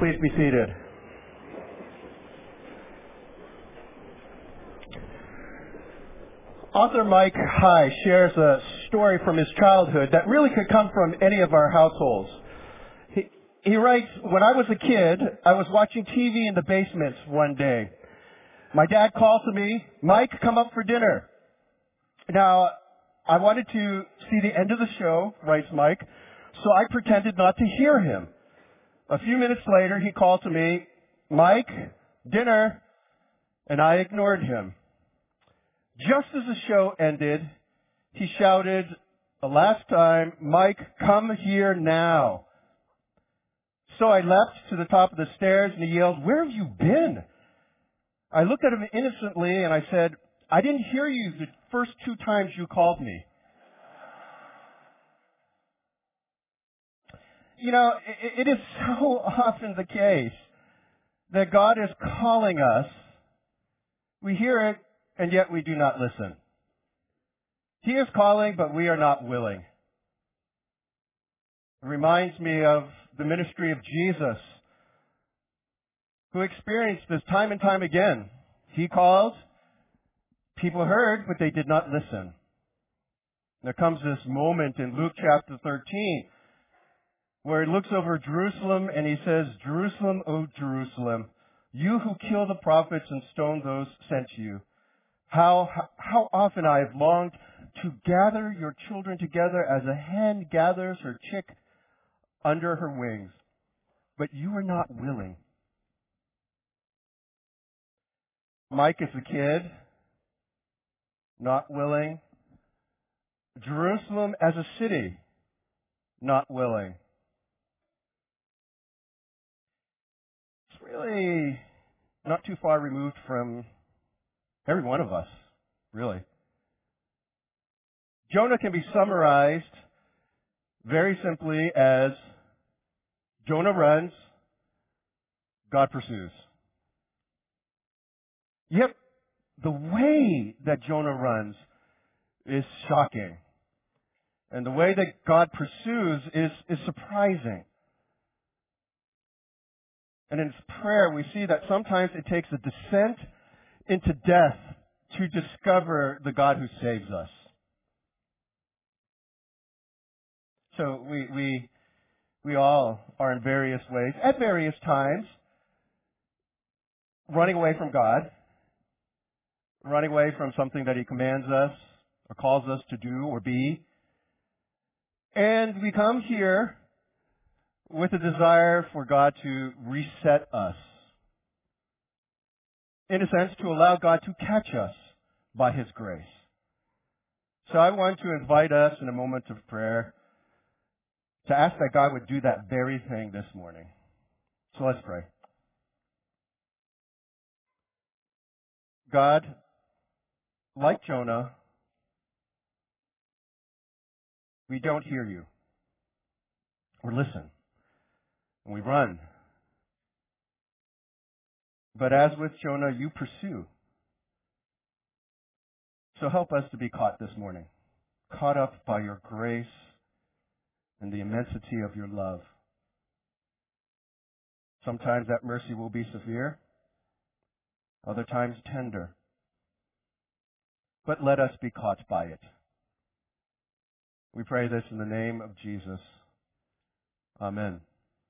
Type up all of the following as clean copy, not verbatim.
Please be seated. Author Mike High shares a story from his childhood that really could come from any of our households. He writes, "When I was a kid, I was watching TV in the basement one day. My dad called to me, 'Mike, come up for dinner.' Now, I wanted to see the end of the show," writes Mike, "so I pretended not to hear him. A few minutes later, he called to me, 'Mike, dinner,' and I ignored him. Just as the show ended, he shouted a last time, 'Mike, come here now.' So I leapt to the top of the stairs and he yelled, 'Where have you been?' I looked at him innocently and I said, 'I didn't hear you the first 2 times you called me.'" You know, it is so often the case that God is calling us. We hear it, and yet we do not listen. He is calling, but we are not willing. It reminds me of the ministry of Jesus, who experienced this time and time again. He called, people heard, but they did not listen. There comes this moment in Luke chapter 13 where he looks over Jerusalem and he says, "Jerusalem, O Jerusalem, you who kill the prophets and stone those sent to you. How often I have longed to gather your children together as a hen gathers her chick under her wings, but you are not willing." Mike is a kid, not willing. Jerusalem as a city, not willing. It's really not too far removed from every one of us, really. Jonah can be summarized very simply as Jonah runs, God pursues. Yet the way that Jonah runs is shocking. And the way that God pursues is surprising. And in his prayer, we see that sometimes it takes a descent into death to discover the God who saves us. So we all are in various ways, at various times, running away from God, running away from something that he commands us or calls us to do or be. And we come here with a desire for God to reset us. In a sense, to allow God to catch us by his grace. So I want to invite us in a moment of prayer to ask that God would do that very thing this morning. So let's pray. God, like Jonah, we don't hear you or listen, and we run. But as with Jonah, you pursue. So help us to be caught this morning, caught up by your grace and the immensity of your love. Sometimes that mercy will be severe, other times tender. But let us be caught by it. We pray this in the name of Jesus. Amen.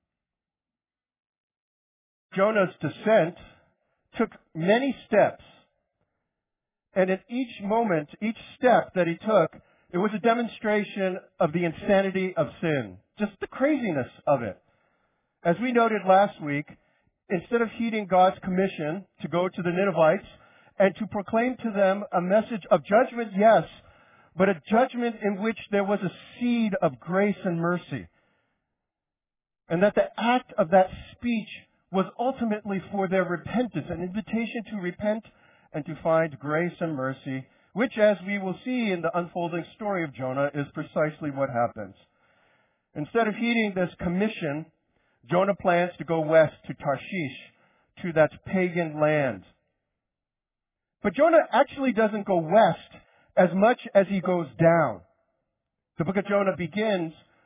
Jonah's descent took many steps. And at each moment, each step that he took, it was a demonstration of the insanity of sin. Just the craziness of it. As we noted last week, instead of heeding God's commission to go to the Ninevites and to proclaim to them a message of judgment, yes, but a judgment in which there was a seed of grace and mercy. And that the act of that speech was ultimately for their repentance, an invitation to repent and to find grace and mercy, which, as we will see in the unfolding story of Jonah, is precisely what happens. Instead of heeding this commission, Jonah plans to go west to Tarshish, to that pagan land. But Jonah actually doesn't go west as much as he goes down. The book of Jonah begins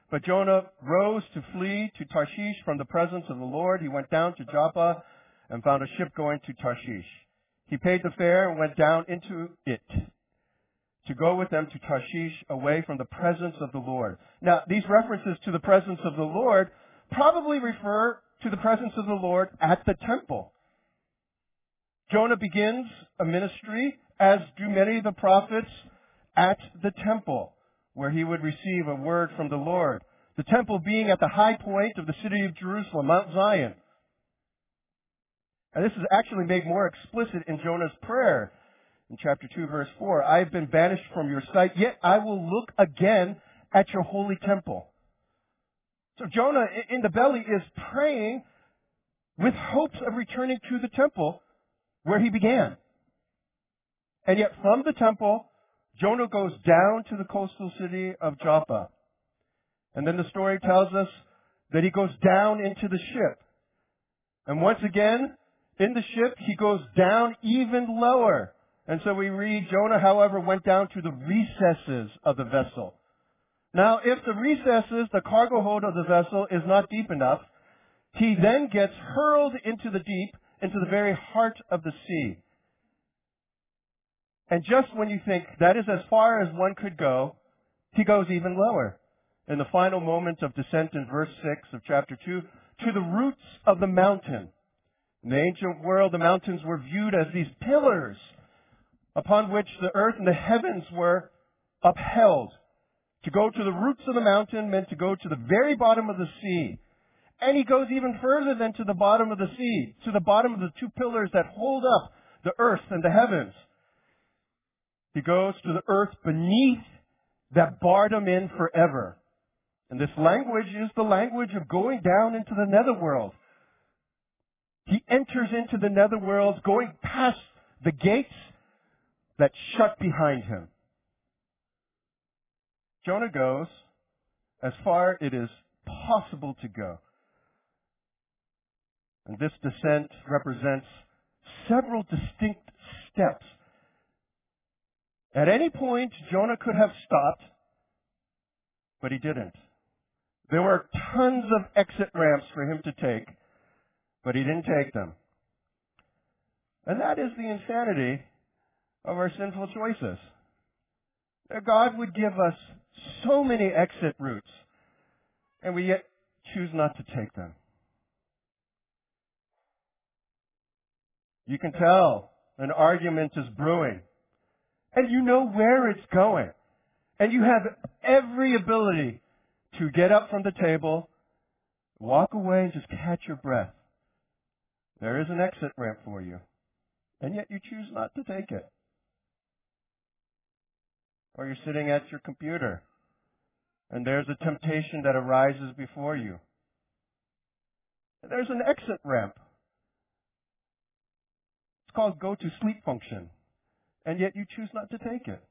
But Jonah rose to flee to Tarshish from the presence of the Lord. He went down to Joppa and found a ship going to Tarshish. He paid the fare and went down into it to go with them to Tarshish away from the presence of the Lord. Now, these references to the presence of the Lord probably refer to the presence of the Lord at the temple. Jonah begins a ministry, as do many of the prophets, at the temple, where he would receive a word from the Lord. The temple being at the high point of the city of Jerusalem, Mount Zion. And this is actually made more explicit in Jonah's prayer in chapter 2, verse 4. I have been banished from your sight, yet I will look again at your holy temple. So Jonah in the belly is praying with hopes of returning to the temple where he began. And yet from the temple, Jonah goes down to the coastal city of Joppa. And then the story tells us that he goes down into the ship. And once again, in the ship, he goes down even lower. And so we read, Jonah, however, went down to the recesses of the vessel. Now, if the recesses, the cargo hold of the vessel, is not deep enough, he then gets hurled into the deep, into the very heart of the sea. And just when you think that is as far as one could go, he goes even lower. In the final moment of descent in verse 6 of chapter 2, to the roots of the mountain. In the ancient world, the mountains were viewed as these pillars upon which the earth and the heavens were upheld. To go to the roots of the mountain meant to go to the very bottom of the sea. And he goes even further than to the bottom of the sea, to the bottom of the two pillars that hold up the earth and the heavens. He goes to the earth beneath that barred him in forever. And this language is the language of going down into the netherworld. He enters into the netherworld, going past the gates that shut behind him. Jonah goes as far it is possible to go. And this descent represents several distinct steps. At any point, Jonah could have stopped, but he didn't. There were tons of exit ramps for him to take, but he didn't take them. And that is the insanity of our sinful choices. God would give us so many exit routes, and we yet choose not to take them. You can tell an argument is brewing, and you know where it's going, and you have every ability to get up from the table, walk away, and just catch your breath. There is an exit ramp for you, and yet you choose not to take it. Or you're sitting at your computer, and there's a temptation that arises before you. There's an exit ramp. It's called go to sleep function, and yet you choose not to take it.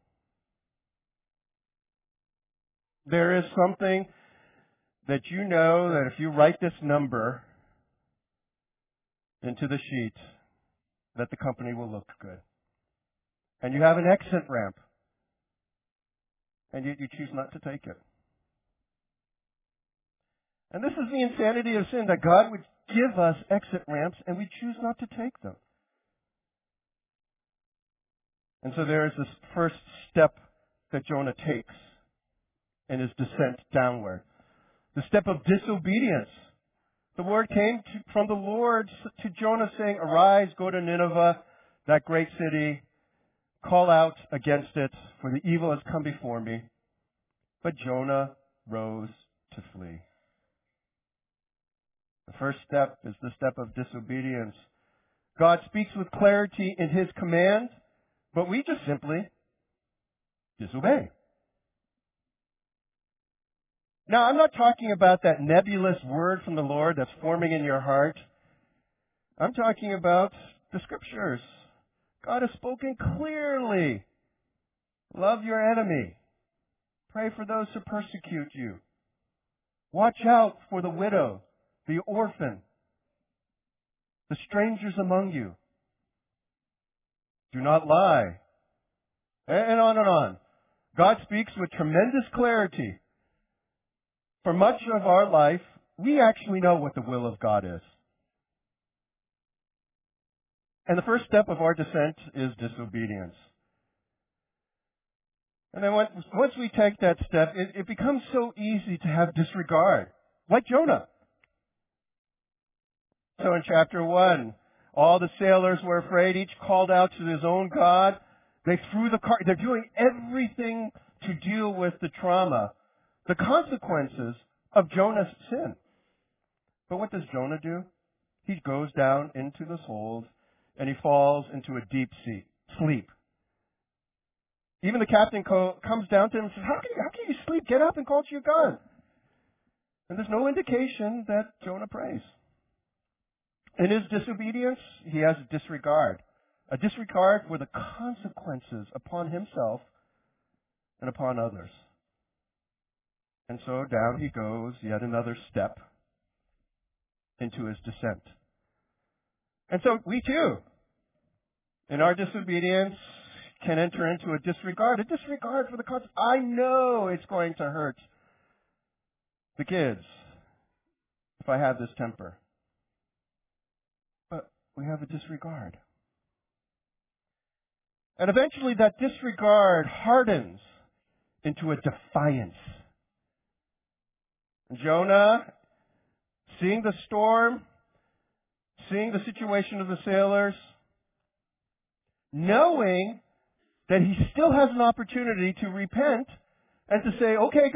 There is something that you know that if you write this number into the sheet, that the company will look good. And you have an exit ramp, and yet you choose not to take it. And this is the insanity of sin, that God would give us exit ramps and we choose not to take them. And so there is this first step that Jonah takes in his descent downward. The step of disobedience. The word came from the Lord to Jonah saying, arise, go to Nineveh, that great city, call out against it, for the evil has come before me. But Jonah rose to flee. The first step is the step of disobedience. God speaks with clarity in His command, but we just simply disobey. Now, I'm not talking about that nebulous word from the Lord that's forming in your heart. I'm talking about the Scriptures. God has spoken clearly. Love your enemy. Pray for those who persecute you. Watch out for the widow, the orphan, the strangers among you. Do not lie. And on and on. God speaks with tremendous clarity For much of our life, we actually know what the will of God is. And the first step of our descent is disobedience. And then once we take that step, it becomes so easy to have disregard, like Jonah. So in chapter 1, all the sailors were afraid. Each called out to his own God. They threw the car. They're doing everything to deal with the trauma, the consequences of Jonah's sin. But what does Jonah do? He goes down into this hold and he falls into a deep sleep. Even the captain comes down to him and says, how can you sleep? Get up and call to your God. And there's no indication that Jonah prays. In his disobedience, he has a disregard for the consequences upon himself and upon others. And so down he goes, yet another step into his descent. And so we too, in our disobedience, can enter into a disregard for the consequences. I know it's going to hurt the kids if I have this temper. But we have a disregard. And eventually that disregard hardens into a defiance. Jonah, seeing the storm, seeing the situation of the sailors, knowing that he still has an opportunity to repent and to say, okay,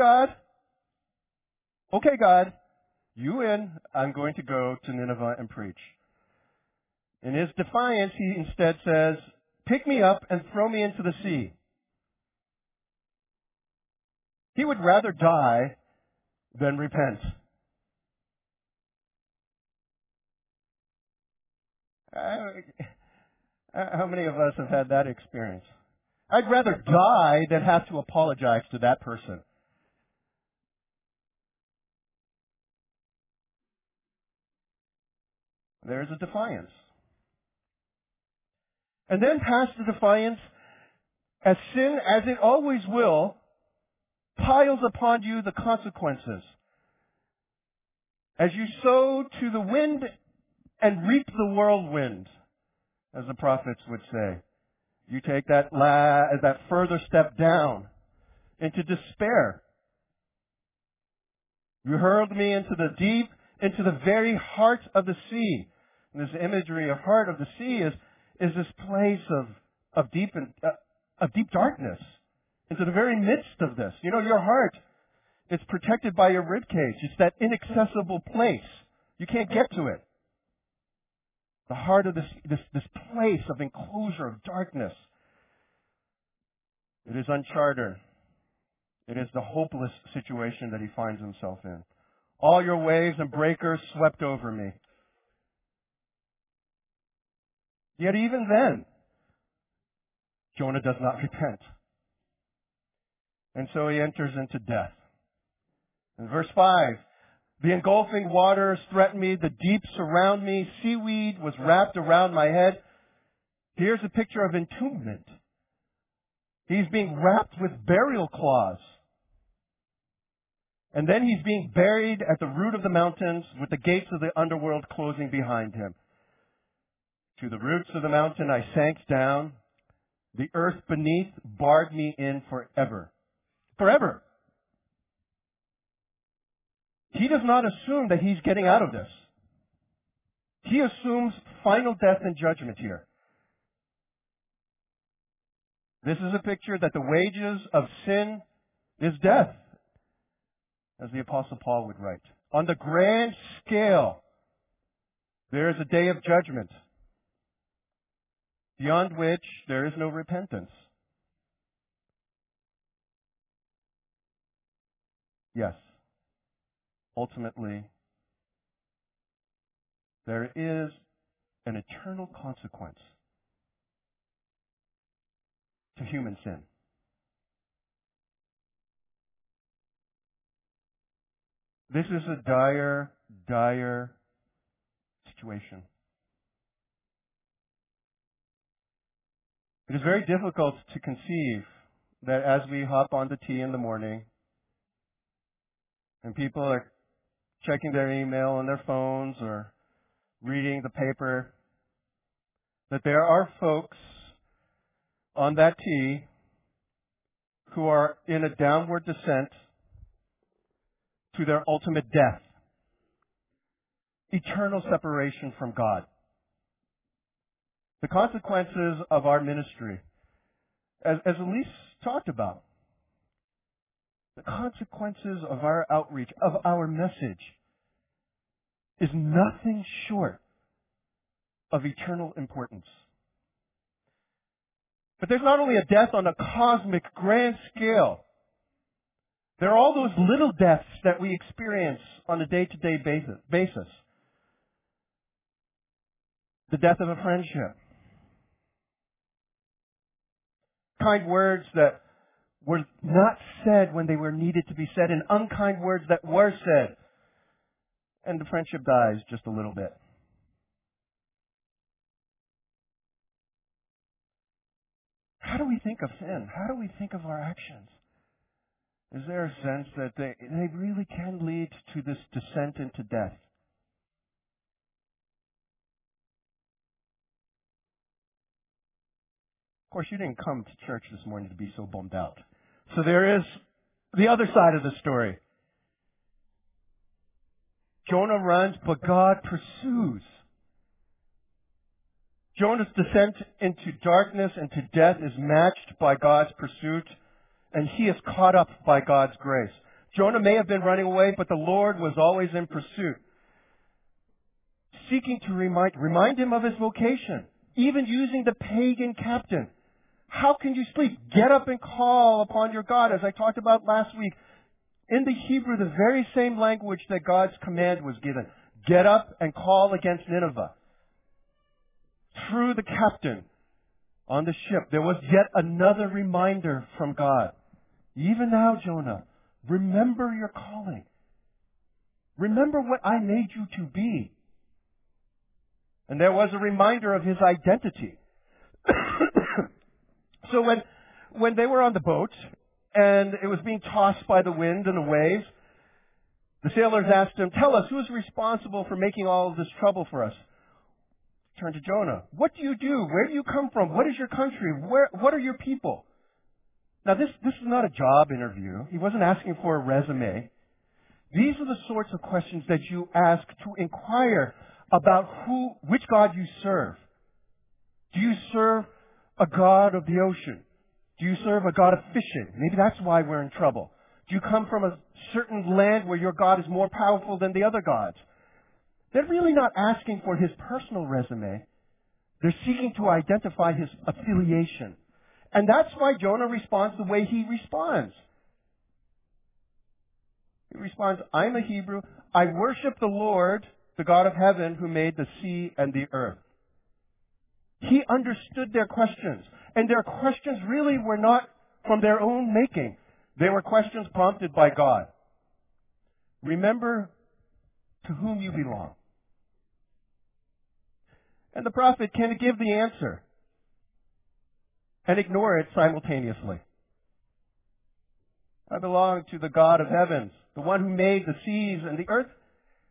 God, you in, I'm going to go to Nineveh and preach. In his defiance, he instead says, pick me up and throw me into the sea. He would rather die than repent. How many of us have had that experience? I'd rather die than have to apologize to that person. There's a defiance. And then past the defiance, as sin, as it always will, piles upon you the consequences. As you sow to the wind and reap the whirlwind, as the prophets would say. You take that further step down into despair. You hurled me into the deep, into the very heart of the sea. And this imagery of heart of the sea is this place of deep darkness, into the very midst of this. You know, your heart, it's protected by your rib cage. It's that inaccessible place. You can't get to it. The heart of this place of enclosure, of darkness. It is uncharted. It is the hopeless situation that he finds himself in. All your waves and breakers swept over me. Yet even then, Jonah does not repent. And so he enters into death. In verse 5, the engulfing waters threaten me, the deep surround me, seaweed was wrapped around my head. Here's a picture of entombment. He's being wrapped with burial cloths. And then he's being buried at the root of the mountains with the gates of the underworld closing behind him. To the roots of the mountain I sank down. The earth beneath barred me in forever. Forever. He does not assume that he's getting out of this. He assumes final death and judgment here. This is a picture that the wages of sin is death, as the Apostle Paul would write. On the grand scale, there is a day of judgment, beyond which there is no repentance. Yes, ultimately, there is an eternal consequence to human sin. This is a dire, dire situation. It is very difficult to conceive that as we hop onto tea in the morning, and people are checking their email on their phones or reading the paper, that there are folks on that T who are in a downward descent to their ultimate death, eternal separation from God. The consequences of our ministry, as Elise talked about, the consequences of our outreach, of our message, is nothing short of eternal importance. But there's not only a death on a cosmic grand scale. There are all those little deaths that we experience on a day-to-day basis. The death of a friendship. Kind words that were not said when they were needed to be said, and unkind words that were said. And the friendship dies just a little bit. How do we think of sin? How do we think of our actions? Is there a sense that they really can lead to this descent into death? Of course, you didn't come to church this morning to be so bummed out. So there is the other side of the story. Jonah runs, but God pursues. Jonah's descent into darkness and to death is matched by God's pursuit, and he is caught up by God's grace. Jonah may have been running away, but the Lord was always in pursuit, seeking to remind him of his vocation, even using the pagan captain. How can you sleep? Get up and call upon your God, as I talked about last week. In the Hebrew, the very same language that God's command was given. Get up and call against Nineveh. Through the captain on the ship, there was yet another reminder from God. Even now, Jonah, remember your calling. Remember what I made you to be. And there was a reminder of his identity. So when they were on the boat and it was being tossed by the wind and the waves, the sailors asked him, "Tell us, who is responsible for making all of this trouble for us?" Turn to Jonah. What do you do? Where do you come from? What is your country? What are your people? Now this is not a job interview. He wasn't asking for a resume. These are the sorts of questions that you ask to inquire about which God you serve. Do you serve a God of the ocean? Do you serve a God of fishing? Maybe that's why we're in trouble. Do you come from a certain land where your God is more powerful than the other gods? They're really not asking for his personal resume. They're seeking to identify his affiliation. And that's why Jonah responds the way he responds. He responds, "I'm a Hebrew. I worship the Lord, the God of heaven, who made the sea and the earth." He understood their questions. And their questions really were not from their own making. They were questions prompted by God. Remember to whom you belong. And the prophet can give the answer and ignore it simultaneously. I belong to the God of heavens, the one who made the seas and the earth.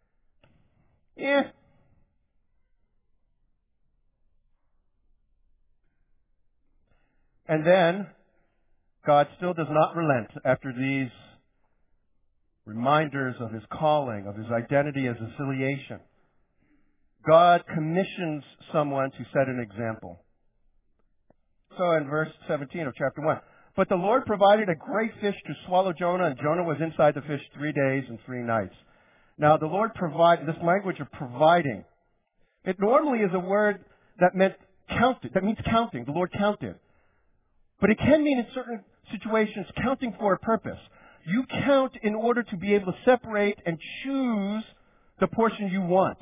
And then, God still does not relent after these reminders of his calling, of his identity as affiliation. God commissions someone to set an example. So in verse 17 of chapter 1, "But the Lord provided a great fish to swallow Jonah, and Jonah was inside the fish 3 days and 3 nights." Now the Lord provided, this language of providing, it normally is a word that means counting. The Lord counted. But it can mean in certain situations counting for a purpose. You count in order to be able to separate and choose the portion you want.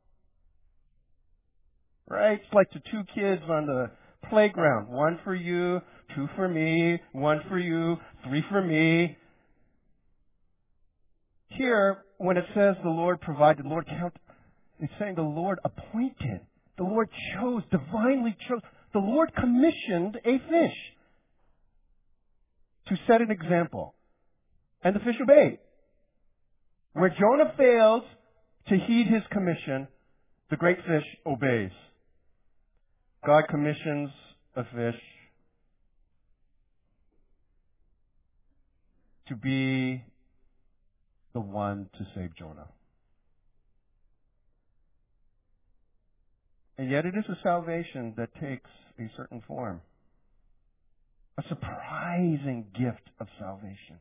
Right? It's like the 2 kids on the playground. 1 for you, 2 for me, 1 for you, 3 for me. Here, when it says the Lord provided, the Lord counted, it's saying the Lord appointed. The Lord chose, divinely chose. The Lord commissioned a fish to set an example. And the fish obeyed. Where Jonah fails to heed his commission, the great fish obeys. God commissions a fish to be the one to save Jonah. And yet it is a salvation that takes a certain form. A surprising gift of salvation.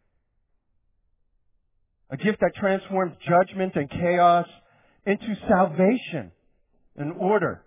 A gift that transforms judgment and chaos into salvation and order.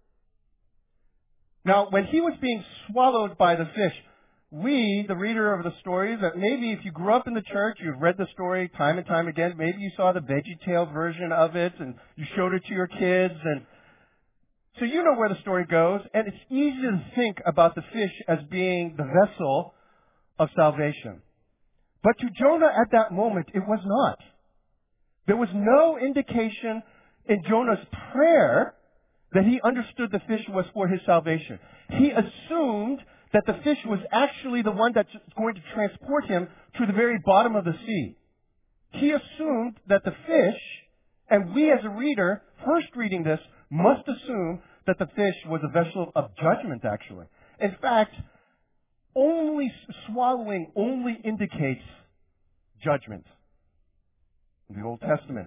Now, when he was being swallowed by the fish, we, the reader of the stories, that maybe if you grew up in the church, you've read the story time and time again, maybe you saw the VeggieTales version of it and you showed it to your kids, and so you know where the story goes, and it's easy to think about the fish as being the vessel of salvation. But to Jonah at that moment, it was not. There was no indication in Jonah's prayer that he understood the fish was for his salvation. He assumed that the fish was actually the one that's going to transport him to the very bottom of the sea. He assumed that the fish, and we as a reader, first reading this, must assume that the fish was a vessel of judgment, actually. In fact, swallowing only indicates judgment in the Old Testament.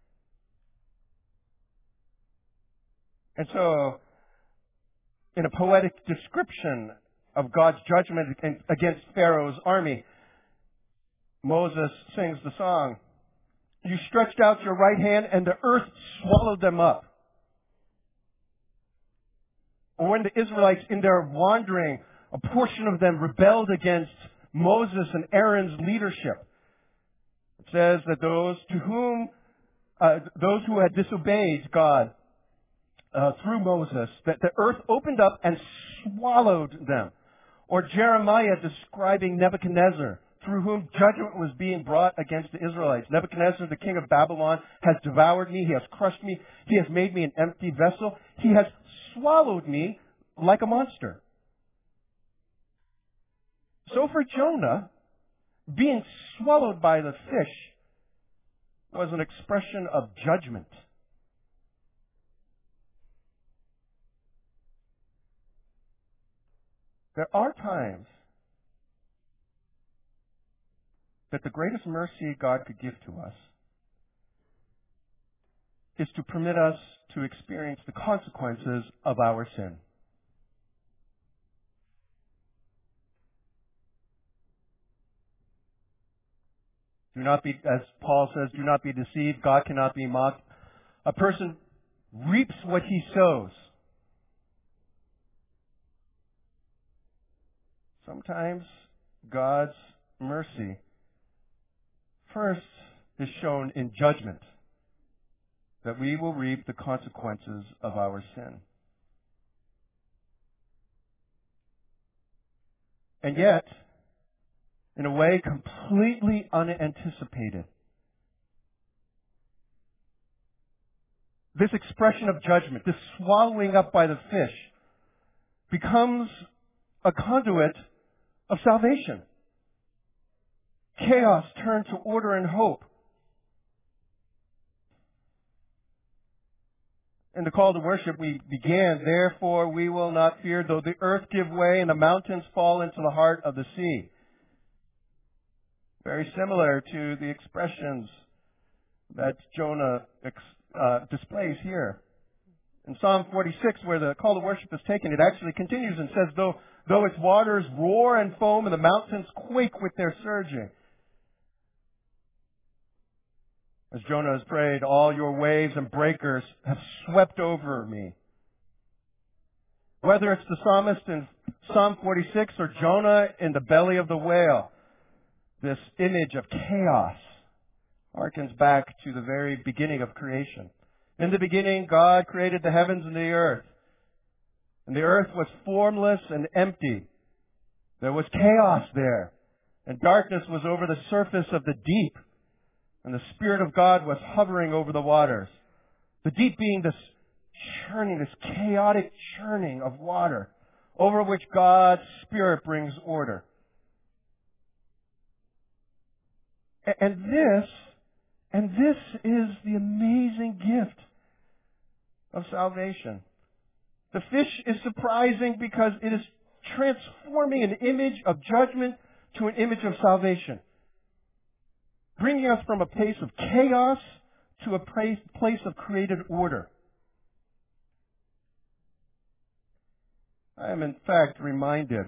And so, in a poetic description of God's judgment against Pharaoh's army, Moses sings the song, "You stretched out your right hand and the earth swallowed them up." Or when the Israelites, in their wandering, a portion of them rebelled against Moses and Aaron's leadership. It says that those who had disobeyed God through Moses, that the earth opened up and swallowed them. Or Jeremiah describing Nebuchadnezzar, through whom judgment was being brought against the Israelites. Nebuchadnezzar, the king of Babylon, has devoured me. He has crushed me. He has made me an empty vessel. He has swallowed me like a monster. So for Jonah, being swallowed by the fish was an expression of judgment. There are times that the greatest mercy God could give to us is to permit us to experience the consequences of our sin. Do not be, as Paul says, do not be deceived. God cannot be mocked. A person reaps what he sows. Sometimes God's mercy first is shown in judgment, that we will reap the consequences of our sin. And yet, in a way completely unanticipated, this expression of judgment, this swallowing up by the fish, becomes a conduit of salvation. Chaos turned to order and hope. In the call to worship, we began, "Therefore we will not fear, though the earth give way and the mountains fall into the heart of the sea." Very similar to the expressions that Jonah displays here. In Psalm 46, where the call to worship is taken, it actually continues and says, though its waters roar and foam and the mountains quake with their surging. As Jonah has prayed, "All your waves and breakers have swept over me." Whether it's the psalmist in Psalm 46 or Jonah in the belly of the whale, this image of chaos harkens back to the very beginning of creation. In the beginning, God created the heavens and the earth. And the earth was formless and empty. There was chaos there. And darkness was over the surface of the deep. And the Spirit of God was hovering over the waters. The deep being this churning, this chaotic churning of water, over which God's Spirit brings order. And this And this is the amazing gift of salvation. The fish is surprising because it is transforming an image of judgment to an image of salvation, bringing us from a place of chaos to a place of created order. I am in fact reminded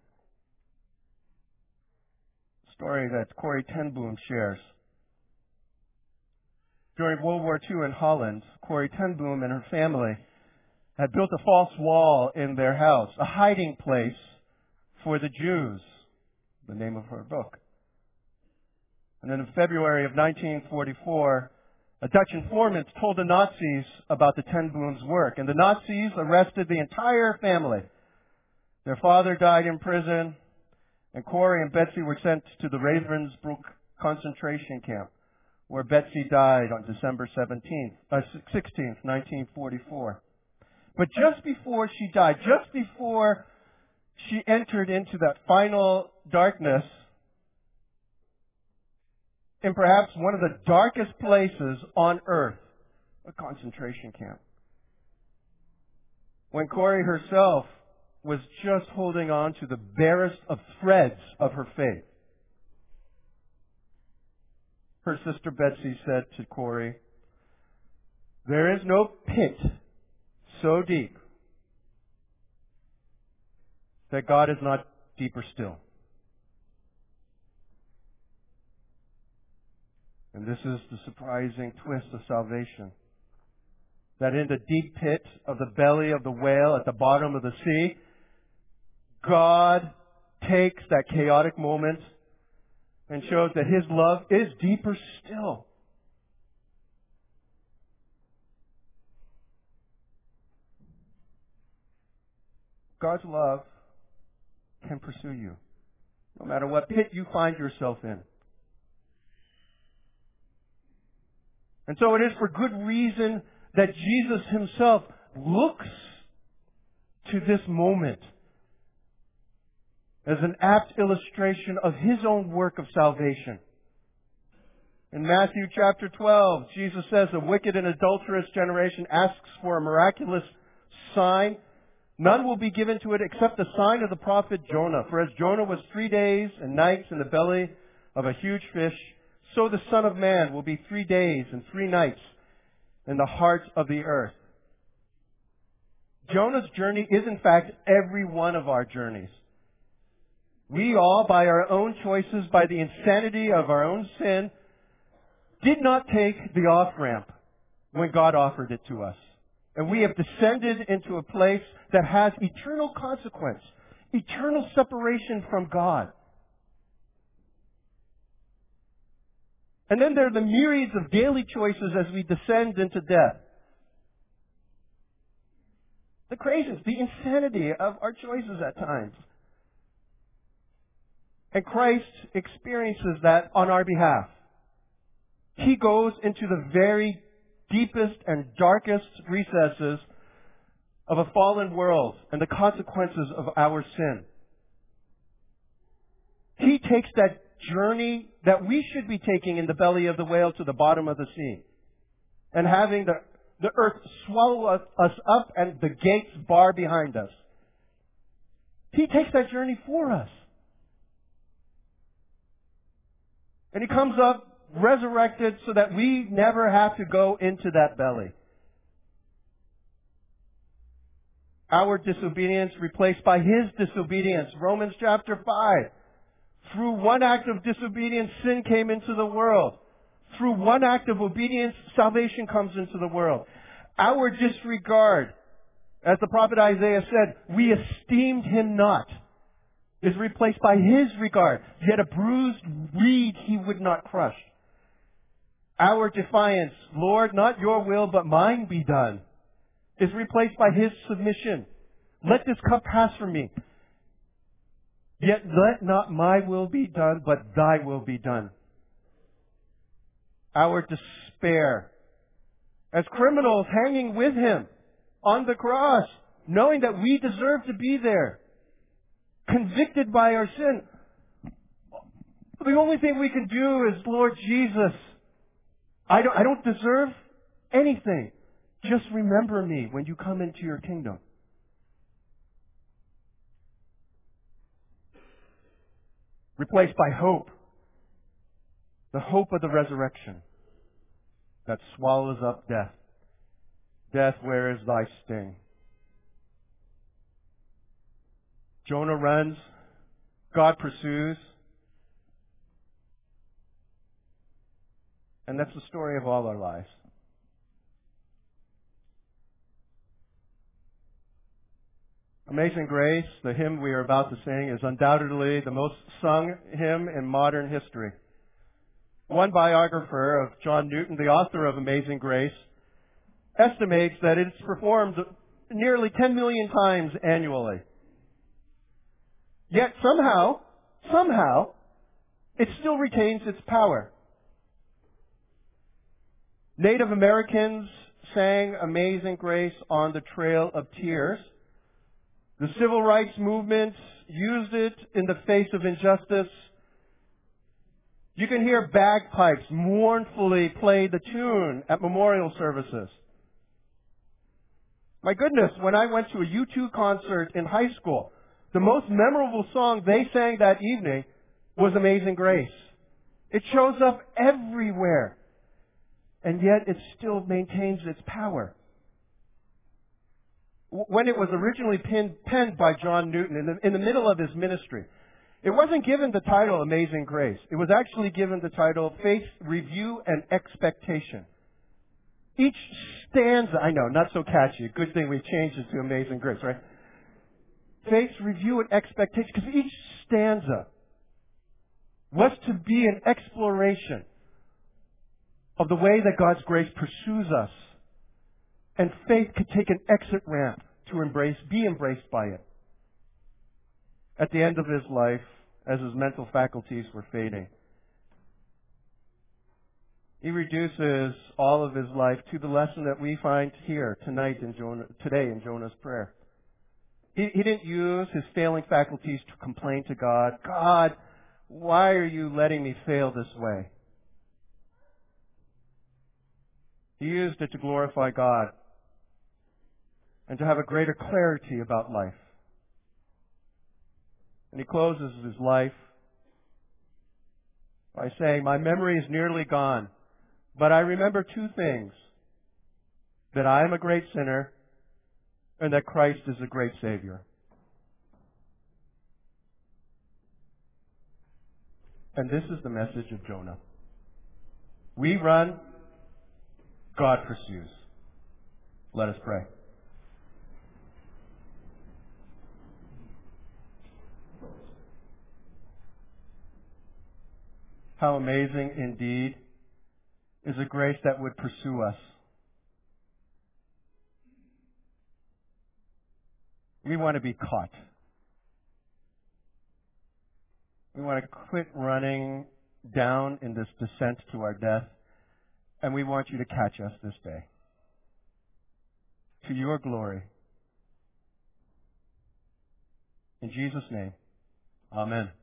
story that Corrie ten Boom shares. During World War II in Holland, Corrie ten Boom and her family had built a false wall in their house, a hiding place for the Jews, the name of her book. And then in February of 1944, a Dutch informant told the Nazis about the ten Boom's work, and the Nazis arrested the entire family. Their father died in prison, and Corrie and Betsy were sent to the Ravensbrück concentration camp, where Betsy died on December 16th, 1944. But just before she died, just before she entered into that final darkness, in perhaps one of the darkest places on earth, a concentration camp, when Corrie herself was just holding on to the barest of threads of her faith, her sister Betsy said to Corrie, "There is no pit so deep that God is not deeper still." And this is the surprising twist of salvation. That in the deep pit of the belly of the whale at the bottom of the sea, God takes that chaotic moment and shows that His love is deeper still. God's love can pursue you, no matter what pit you find yourself in. And so it is for good reason that Jesus Himself looks to this moment as an apt illustration of His own work of salvation. In Matthew chapter 12, Jesus says, "A wicked and adulterous generation asks for a miraculous sign. None will be given to it except the sign of the prophet Jonah. For as Jonah was 3 days and nights in the belly of a huge fish, so the Son of Man will be 3 days and 3 nights in the heart of the earth." Jonah's journey is in fact every one of our journeys. We all, by our own choices, by the insanity of our own sin, did not take the off-ramp when God offered it to us. And we have descended into a place that has eternal consequence, eternal separation from God. And then there are the myriads of daily choices as we descend into death. The craziness, the insanity of our choices at times. And Christ experiences that on our behalf. He goes into the very deepest and darkest recesses of a fallen world and the consequences of our sin. He takes that journey that we should be taking in the belly of the whale to the bottom of the sea, and having the earth swallow us up and the gates bar behind us. He takes that journey for us. And He comes up resurrected so that we never have to go into that belly. Our disobedience replaced by His disobedience. Romans chapter 5. Through one act of disobedience, sin came into the world. Through one act of obedience, salvation comes into the world. Our disregard, as the prophet Isaiah said, "We esteemed Him not," is replaced by His regard. Yet a bruised reed He would not crush. Our defiance, "Lord, not your will, but mine be done," is replaced by His submission. "Let this cup pass from me. Yet let not my will be done, but thy will be done." Our despair, as criminals hanging with Him on the cross, knowing that we deserve to be there, convicted by our sin. The only thing we can do is, "Lord Jesus, I don't deserve anything. Just remember me when you come into your kingdom. Replaced by hope. The hope of the resurrection that swallows up death. Death, where is thy sting? Jonah runs. God pursues. And that's the story of all our lives. Amazing Grace, the hymn we are about to sing, is undoubtedly the most sung hymn in modern history. One biographer of John Newton, the author of Amazing Grace, estimates that it's performed nearly 10 million times annually. Yet somehow, it still retains its power. Native Americans sang Amazing Grace on the Trail of Tears. The civil rights movement used it in the face of injustice. You can hear bagpipes mournfully play the tune at memorial services. My goodness, when I went to a U2 concert in high school, the most memorable song they sang that evening was Amazing Grace. It shows up everywhere, and yet it still maintains its power. When it was originally penned by John Newton in the middle of his ministry, it wasn't given the title Amazing Grace. It was actually given the title Faith, Review, and Expectation. Each stanza, I know, not so catchy. Good thing we changed it to Amazing Grace, right? Faith, Review, and Expectation. Because each stanza was to be an exploration of the way that God's grace pursues us. And faith could take an exit ramp to be embraced by it. At the end of his life, as his mental faculties were fading, he reduces all of his life to the lesson that we find here today in Jonah's prayer. He didn't use his failing faculties to complain to God. God, why are you letting me fail this way? He used it to glorify God and to have a greater clarity about life. And he closes his life by saying, my memory is nearly gone, but I remember two things: that I am a great sinner and that Christ is a great Savior. And this is the message of Jonah. We run, God pursues. Let us pray. How amazing indeed is a grace that would pursue us. We want to be caught. We want to quit running down in this descent to our death, and we want you to catch us this day. To your glory. In Jesus' name, amen.